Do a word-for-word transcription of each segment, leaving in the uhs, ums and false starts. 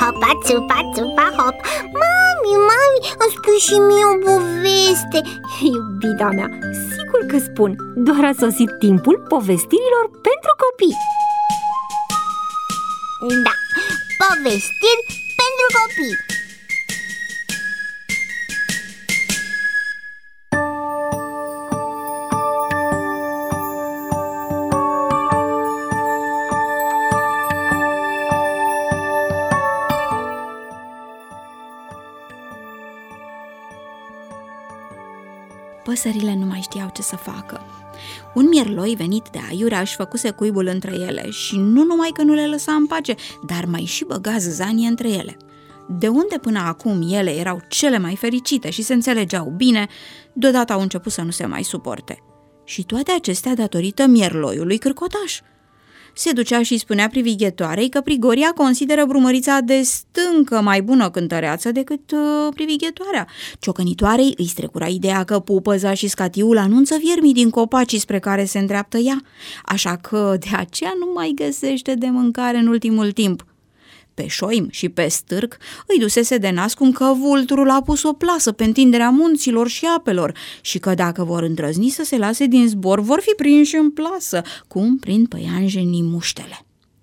hopa, țupa, țupa, hop. Mami, mami, îmi spui și mie o poveste. Iubita mea, sigur că spun. Doar a sosit timpul povestirilor pentru copii. Da, povestiri pentru copii. Păsările nu mai știau ce să facă. Un mierloi venit de aiurea își făcuse cuibul între ele și nu numai că nu le lăsa în pace, dar mai și băga zâzanie între ele. De unde până acum ele erau cele mai fericite și se înțelegeau bine, deodată au început să nu se mai suporte. Și toate acestea datorită mierloiului cârcotaș. Se ducea și spunea privighetoarei că Prigoria consideră brumărița de stâncă mai bună cântăreață decât uh, privighetoarea. Ciocănitoarei îi strecura ideea că pupăza și scatiul anunță viermii din copacii spre care se îndreaptă ea, așa că de aceea nu mai găsește de mâncare în ultimul timp. Pe șoim și pe stârc îi dusese de nas cum că vulturul a pus o plasă pe întinderea munților și apelor și că dacă vor îndrăzni să se lase din zbor, vor fi prinși în plasă, cum prind păianjenii muștele.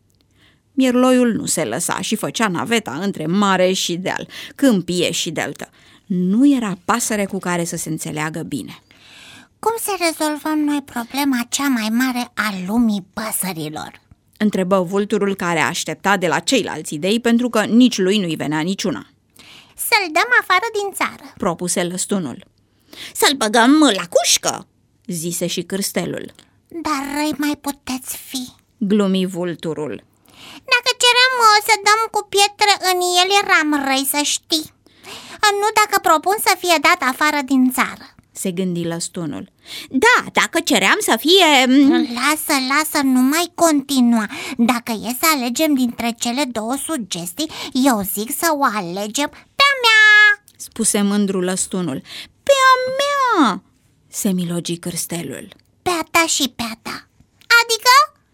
Mierloiul nu se lăsa și făcea naveta între mare și deal, câmpie și deltă. Nu era pasăre cu care să se înțeleagă bine. Cum să rezolvăm noi problema cea mai mare a lumii păsărilor? Întrebă vulturul, care aștepta de la ceilalți idei pentru că nici lui nu-i venea niciuna. Să-l dăm afară din țară, propuse lăstunul. Să-l băgăm la cușcă, zise și cârstelul. Dar răi mai puteți fi, glumi vulturul. Dacă cerem să dăm cu pietre în el, eram răi, să știi. Nu dacă propun să fie dat afară din țară, se gândi lăstunul. Da, dacă ceream să fie... Lasă, lasă, nu mai continua. Dacă e să alegem dintre cele două sugestii, eu zic să o alegem pe a mea, spuse mândru lăstunul. Pe a mea, se milogi cârstelul. Pe a ta și pe a ta. Adică?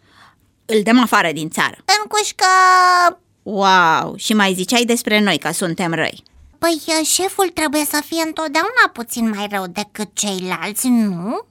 Îl dăm afară din țară. În cușcă. Wow, și mai ziceai despre noi că suntem răi. Păi șeful trebuie să fie întotdeauna puțin mai rău decât ceilalți, nu?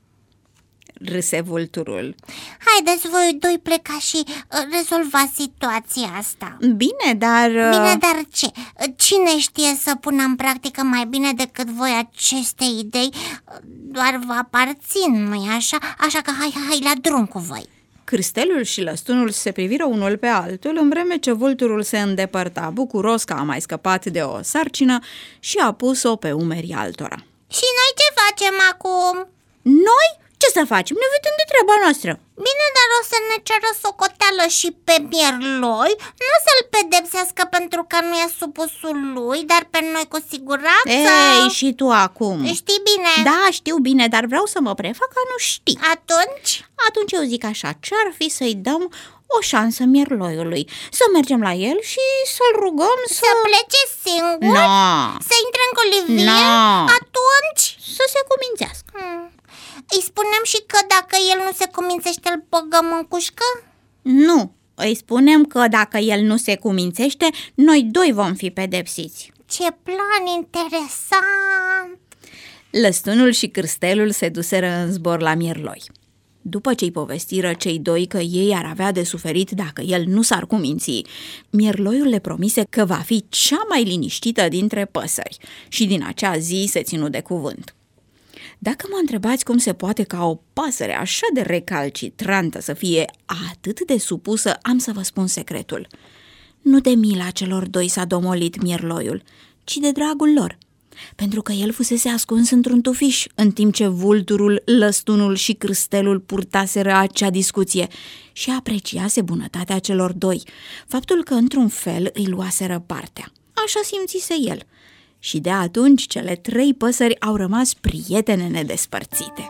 Râse vulturul. Haideți voi doi pleca și uh, rezolvați situația asta. Bine, dar... Uh... Bine, dar ce? Cine știe să pună în practică mai bine decât voi aceste idei? Doar vă aparțin, nu-i așa? Așa că hai, hai la drum cu voi. Cârstelul și lăstunul se priviră unul pe altul, în vreme ce vulturul se îndepărta, bucuros că a mai scăpat de o sarcină și a pus-o pe umerii altora. Și noi ce facem acum? Noi? Ce să facem? Ne vedem de treaba noastră. Bine, dar o să ne ceră socoteală și pe mierloi. Nu să-l pedepsească pentru că nu e supusul lui, dar pe noi cu siguranță. Ei, și tu acum? Știi bine? Da, știu bine, dar vreau să mă prefac că nu știi. Atunci? Atunci eu zic așa, ce-ar fi să-i dăm o șansă mierloiului? Să mergem la el și să-l rugăm să... Să plece singur? No. Să intre în colivie? No. Atunci? Să se cumințească. hmm. Îi spunem și că dacă el nu se cumințește, îl băgăm în cușcă? Nu, îi spunem că dacă el nu se cumințește, noi doi vom fi pedepsiți. Ce plan interesant! Lăstunul și cârstelul se duseră în zbor la mierloi. După ce-i povestiră cei doi că ei ar avea de suferit dacă el nu s-ar cuminți, mierloiul le promise că va fi cea mai liniștită dintre păsări și din acea zi se ținu de cuvânt. Dacă mă întrebați cum se poate ca o pasăre așa de recalcitrantă să fie atât de supusă, am să vă spun secretul. Nu de mila celor doi s-a domolit mierloiul, ci de dragul lor, pentru că el fusese ascuns într-un tufiș, în timp ce vulturul, lăstunul și cârstelul purtaseră acea discuție și apreciase bunătatea celor doi, faptul că într-un fel îi luaseră partea. Așa simțise el. Și de atunci cele trei păsări au rămas prietene nedespărțite.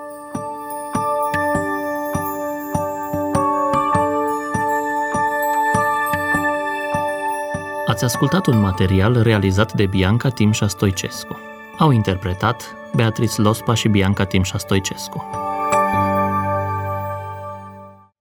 Ați ascultat un material realizat de Bianca Timșa Stoicescu. Au interpretat Beatrice Lospa și Bianca Timșa Stoicescu.